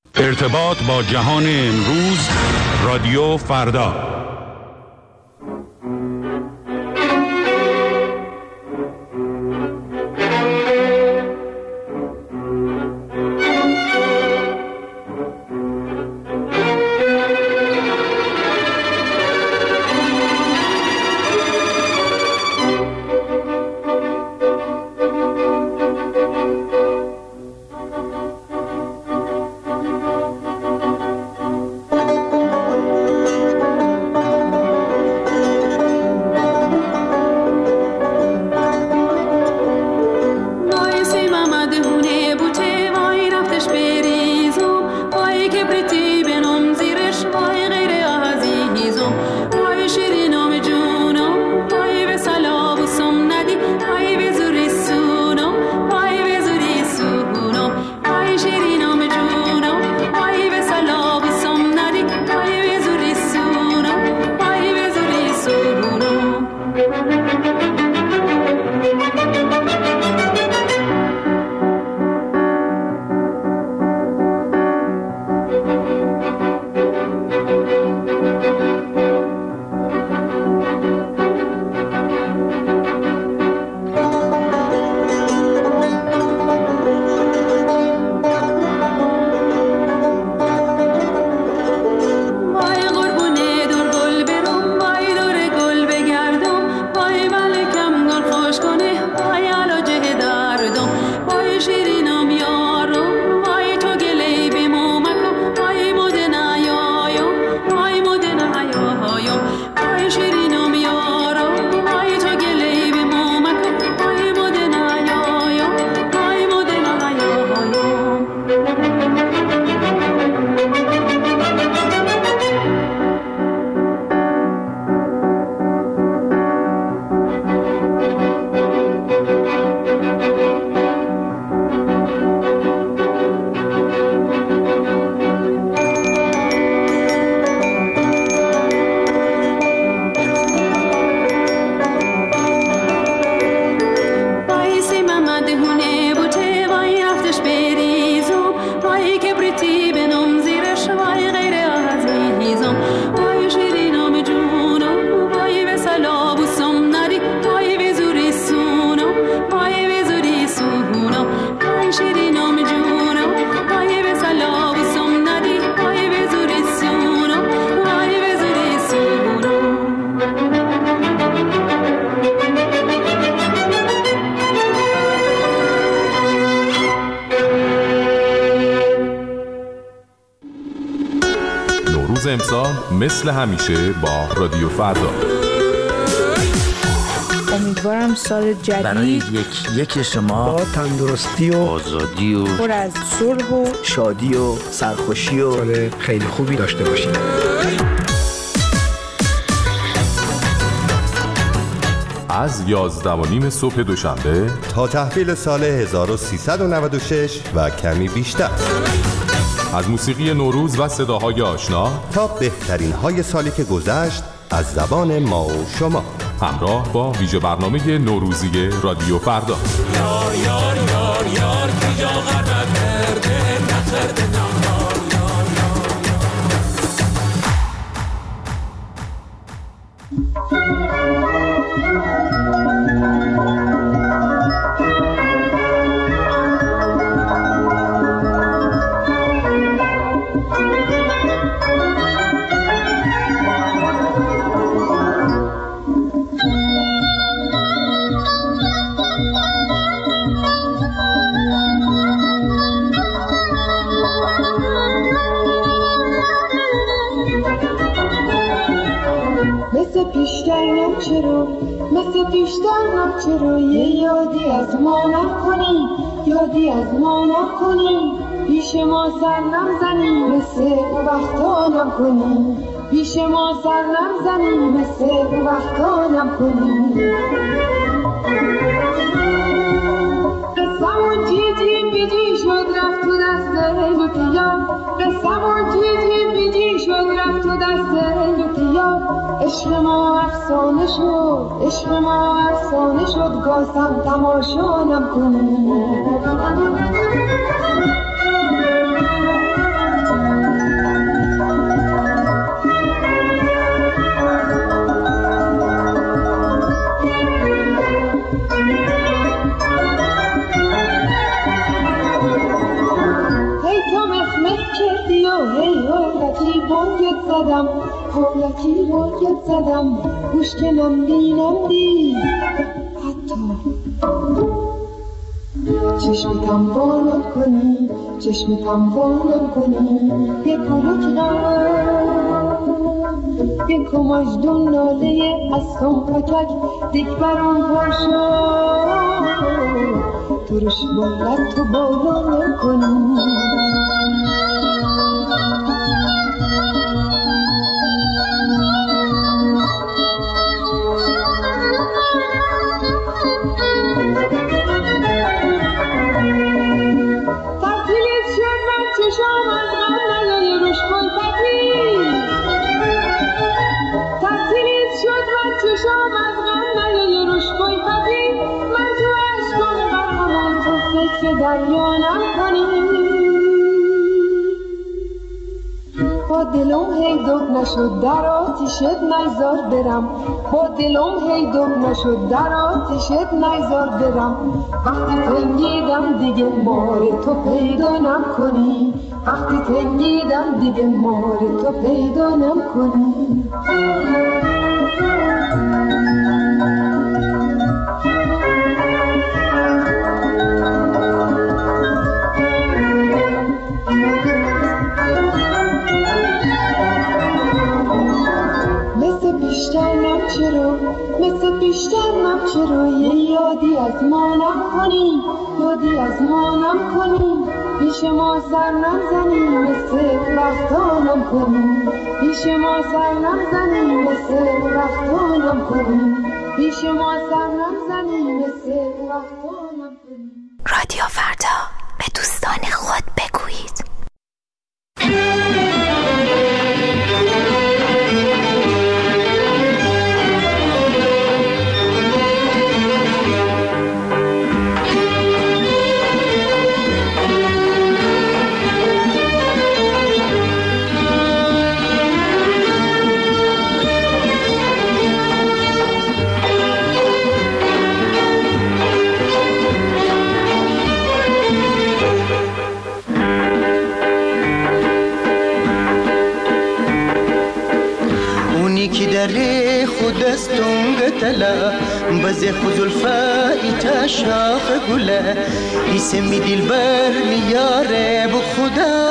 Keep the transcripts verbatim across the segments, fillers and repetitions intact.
ارتباط با جهان امروز، رادیو فردا. امسال مثل همیشه با رادیو فردا. امیدوارم سال جدید برای یک یک شما با تندرستی و آزادی و پر از صلح و شادی و سرخوشی و سال خیلی خوبی داشته باشید. از یازده و نیم صبح دوشنبه تا تحویل سال هزار و سیصد و نود و شش و کمی بیشتر، از موسیقی نوروز و صداهای آشنا تا بهترین های سالی که گذشت از زبان ما و شما، همراه با ویژه برنامه نوروزی رادیو فردا. یار یار یار یار که جا غربت کرده نخرده نهار یار یار پیشتر چرا مثل پیشتر چرا یه یادی از ما نکنی، یادی از ما نکنی، پیش ما سر نزنی مثل اون وقتا نکنی، پیش ما سر نزنی مثل اون وقتا نکنی. قسمون تیتی بیدی شد رفت تو دست لطیا، قسمون تیتی بیدی شد رفت تو دست لطیا. عشق ما افسانه شد، عشق ما افسانه شد، گاسم تماشا نکنی. هی هولکی بانگت زدم هولکی بانگت زدم گوش که نمدی نمدی حتی چشمتم بانم کنی چشمتم بانم کنی یه کلوک نم یه کماجدون ناله اسم پکک دیک برام پر شد ترش بولت تو بانم کنی دریانم کنی با دلم هی دب نشد در آتیشت نیزار برم با دلم هی دب نشد در آتیشت نیزار برم وقتی تنگیدم دیگه مار تو پیدا نم کنی وقتی تنگیدم دیگه مار تو پیدا نم کنی مثل بیشتر نم چرا یه یادی از ما نکنی یادی از ما نکنی پیش ما سر نزنی مثل وقتانم کنی پیش ما سر نزنی مثل وقتانم کنی پیش ما سر نزنی مثل وقتانم کنی. رادیو فردا، به دوستان خود بگویید. داره خود است تلا بزه خزلفای تا شاخ گله ایسه می دل بر میاره بو خدا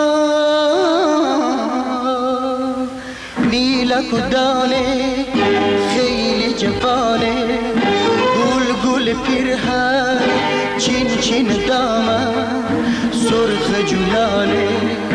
نیلا کدانه خیلی جوانه گل گل پیرهن چین چین دامن سرخ جولانه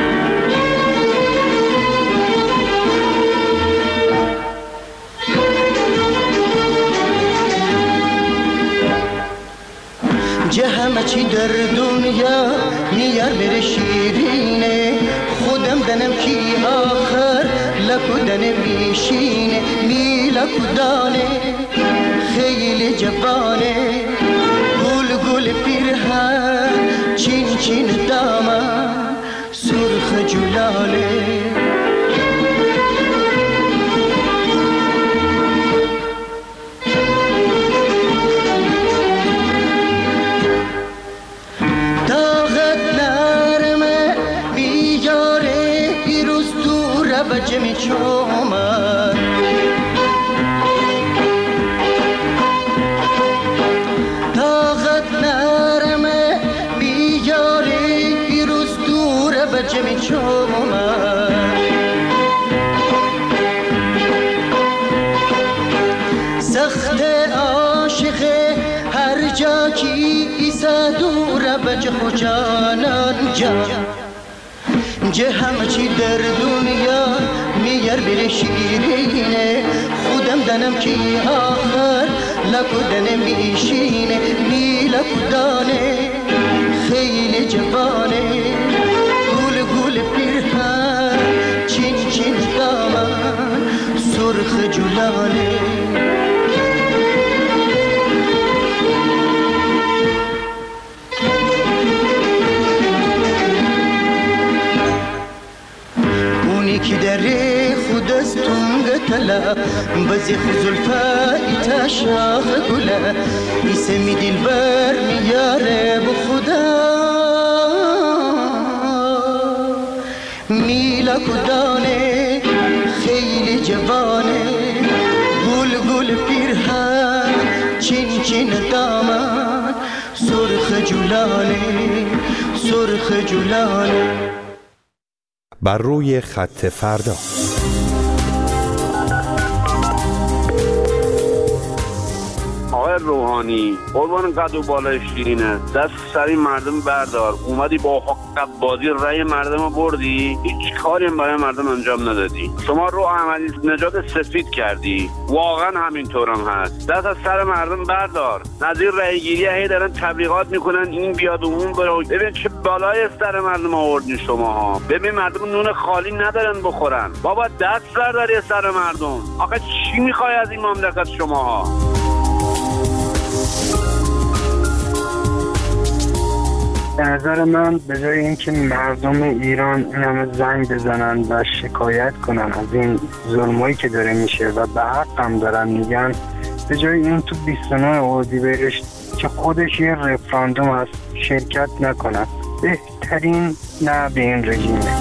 جه همه چی در دنیا میار بره شیرینه خودم دنم کی آخر لکو دنم میشینه می لکو دانه خیلی جوانه گل گل پیرهن چین چین دامن سرخ جولانه بجمی چومن طاقت نرمه بیاری بیروز دوره بجمی چومن سخت عاشقه هر جا کی ایسا دوره بج خوشانان جا جه همه چی در دنیا میار بره شیرینه خودم دنم کی آخر لکو دنم میشینه می لکو دانه خیلی جوانه گل گل پیرهن چین چین دامن سرخ جولانه کی دره خود است تونگ تلا بزی خزلفای تا شاخ گله ایسه می دل بر میاره بو خدا میلک و دانه خیلی جوانه گل گل پیرهن چین چین دامن سرخ جولانه سرخ جولانه. بر روی خط فردا. آقای روحانی قربان قد و بالای شیرینه، دست سری مردم بردار. اومدی با حق بازی رأی مردم بردی، هیچ کاری برای مردم انجام ندادی. شما رو احمدی نژاد سفید کردی، واقعا همینطورم هست. دست از سر مردم بردار. نظیر رأی گیری هی دارن تبلیغات میکنن این بیاد و اون بره. ببین چه بالای سر مردم آوردین شماها. ببین مردم نون خالی ندارن بخورن. بابا دست برداری سر مردم. آخه چی میخوای از این مملکت شماها؟ به نظر من به جای اینکه مردم ایران این همه زنگ بزنن و شکایت کنن از این ظلمایی که داره میشه و به حق هم دارن میگن، به جای این تو بیست و نه اردیبهشت که خودش یه رفراندوم هست شرکت نکنن، بهترین نه به این رژیمه.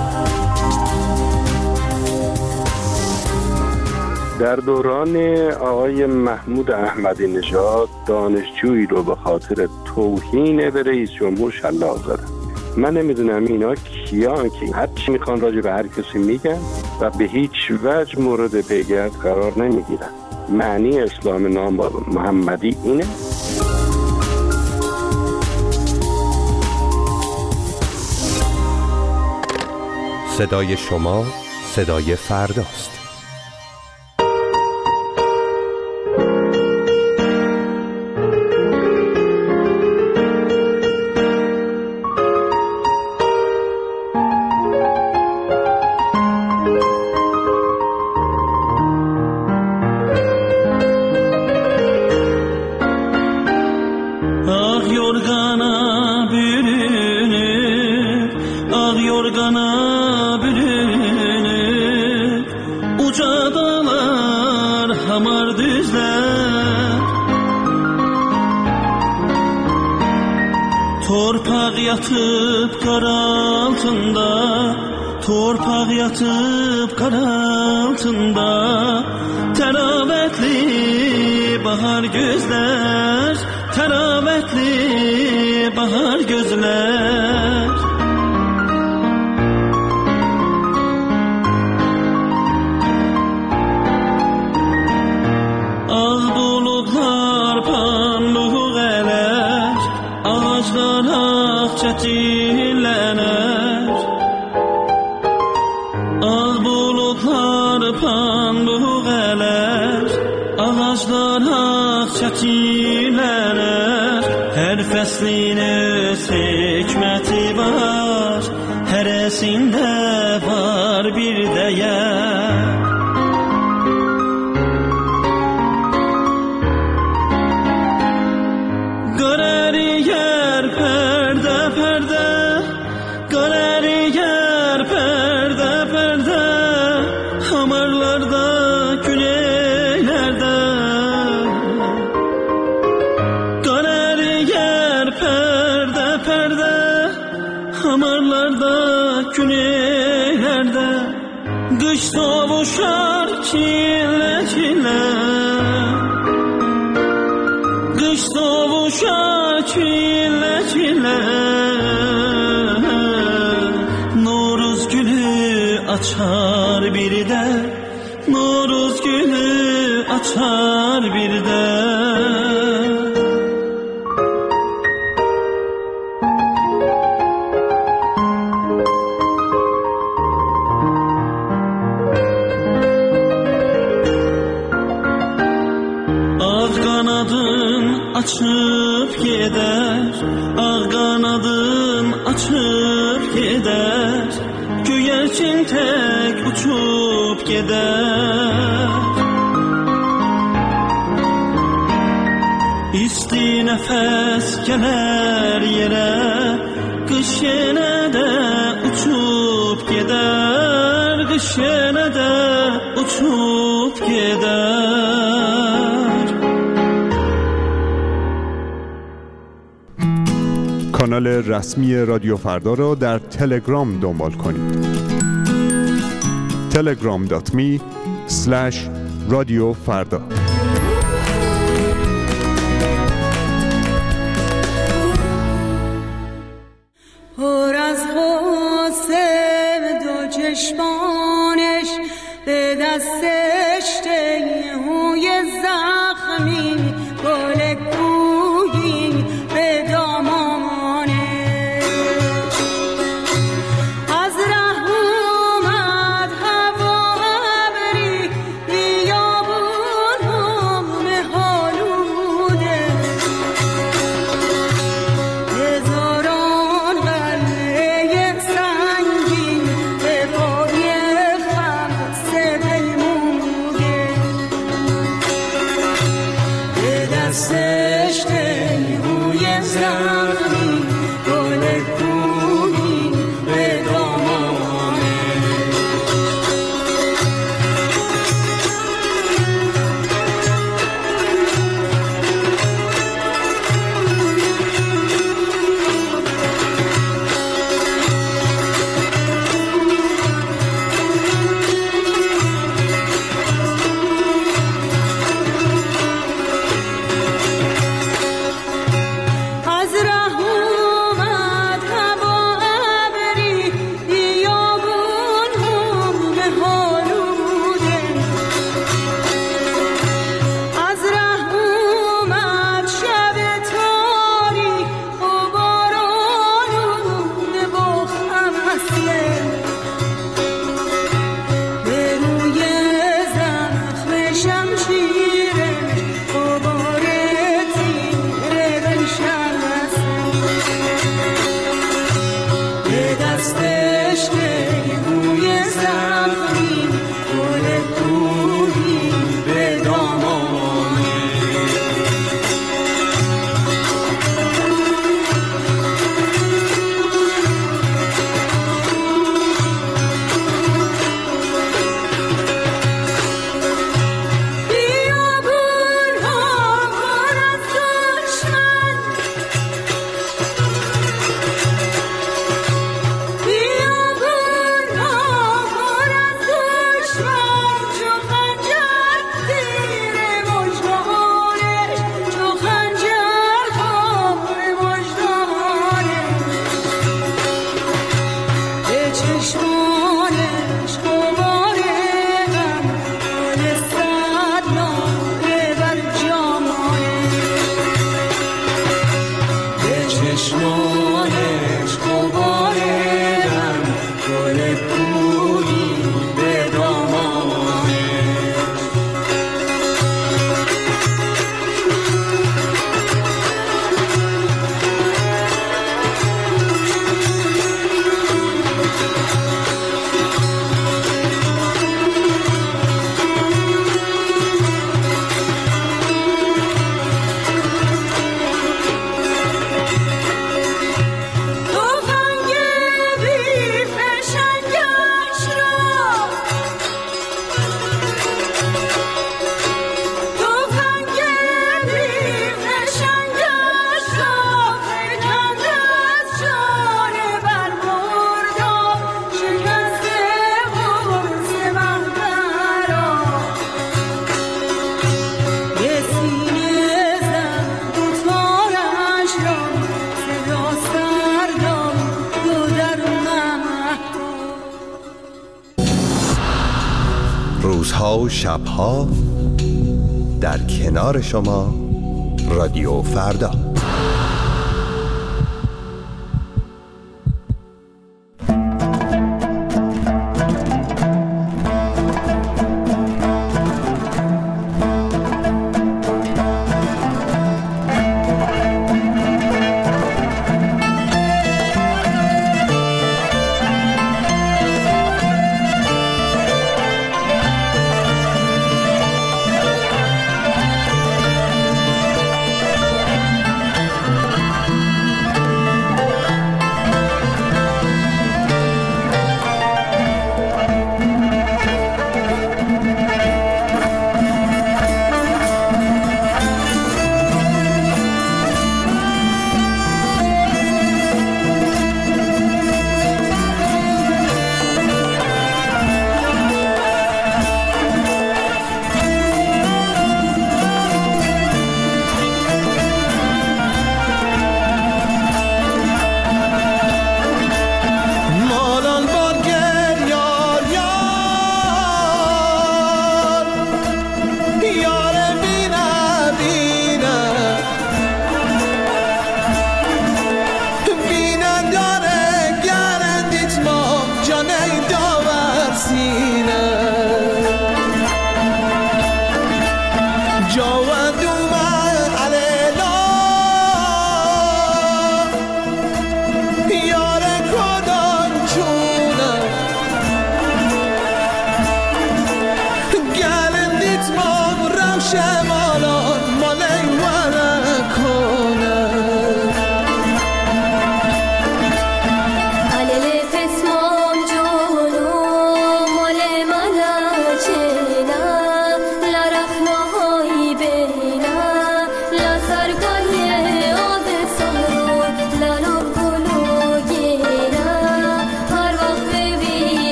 در دوران آقای محمود احمدی نژاد دانشجویی رو به خاطر توهین به رئیس جمهور شلاق زدن. من نمیدونم اینا کیان که هر چی میخوان راجع به هر کسی میگن و به هیچ وجه مورد پیگرد قرار نمیگیرن. معنی اسلام نام با محمدی اینه؟ صدای شما صدای فرداست. Torpaq yatıb qar altında, torpaq yatıb qar altında, təravətli bahar gözlər, təravətli bahar gözlər. Ağ buludlar panluq ələr, ağaclar ağ çətinlənər. Ağ buludlar panluq ələr, ağaclar ağ çətinlənər. Hər fəslin öz hikməti var, hərəsində var bir dəyər. Qış sovuşar çillə çillə, qış sovuşar çillə çillə. Noruz gülü açar bir də, Noruz gülü açar bir də. Açıp gedər, ağ qanadın açıp gedər, göyərçin tək uçup gedər. İsti nəfəs gələr yerə, qış yenə də uçup gedər, qış yenə də uçup gedər. کانال رسمی رادیو فردا را در تلگرام دنبال کنید. تلگرام دات می اسلش رادیو فردا. پر از غصه دو چشمانش به دستش تیهوی زخمی گل کوهی به دامانش از ره اومد هوا ابری بیابون هم حالوده هزاران قلعه سنگین به پای خمسه پیموده به دستش تیهوی زخمی گل کوهی به دامانش از ره اومد هوا ابری بیابون هم به حالوده از ره اومد شب تاریک و باران آلوده و خمسه به روی زخم شمشیرش غبار تیره بنشسته به دستش تیهوی زخمی گل کوهی به دامانش بیابون ها پر از دشمن بیابون ها پر از دشمن چو خنجر تیر مژگانش چو خنجر خار مژگانش به چشمانش غبار غم گل صد لاله بر جامانش به چشمانش غبار غم گل کوهی به دامانش تفنگ بی فشنگش را تفنگ بی فشنگش را فکند از چاره بر مرداب شکسته قرص مهترا به سینه زد دوتارش را صدا سردار دو در مهتاب روزها و شبها در کنار شما رادیو فردا.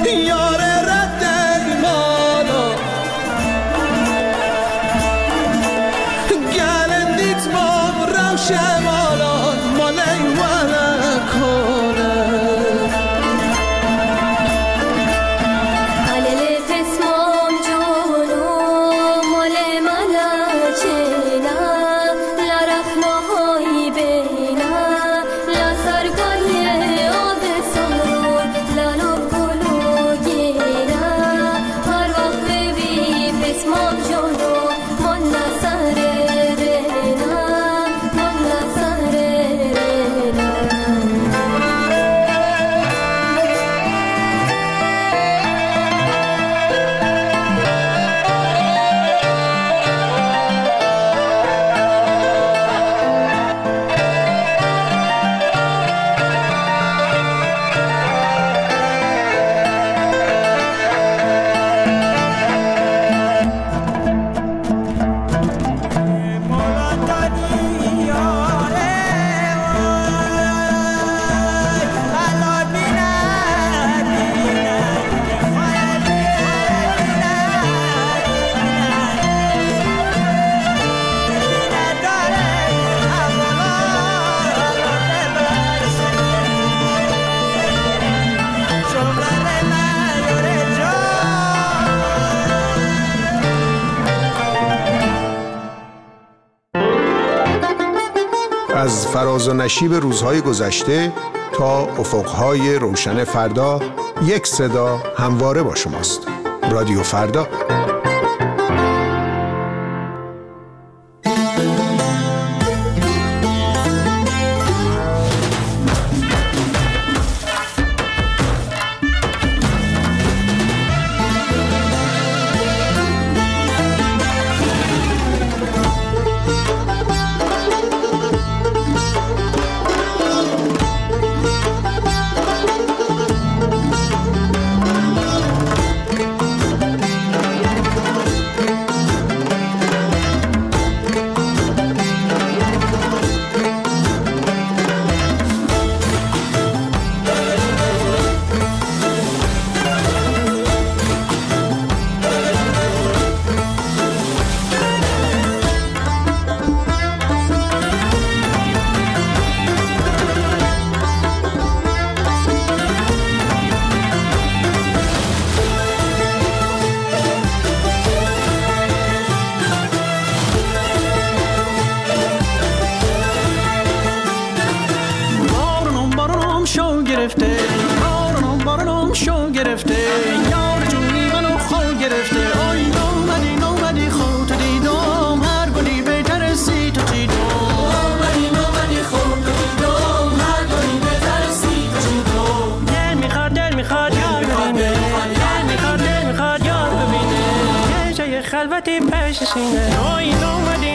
یار رد ایمانا گلندیت ما روشه مالا مالی وانا کنه علل قسمم جونو مال مالا چینا لرخنا های بینا لسرگای آب سرور لالو گلو گینا هر وقت ببی قسمم جونو من نسر رینا من نسر رینا از فراز و نشیب روزهای گذشته تا افقهای روشن فردا، یک صدا همواره با شماست. رادیو فردا. گرفته بارانم بارانم شو گرفته یار جونی منو خو گرفته آی نومدی نومدی خو تو دیدم هر گلی بهتر سی تو چیدم نومدی نومدی خو تو دیدم هر گلی بهتر سی تو چیدم دل میخواد دل میخواد یار ببینه دل میخواد دل میخواد یار ببینه یه جای خلوتی پشت سینه آی نومدی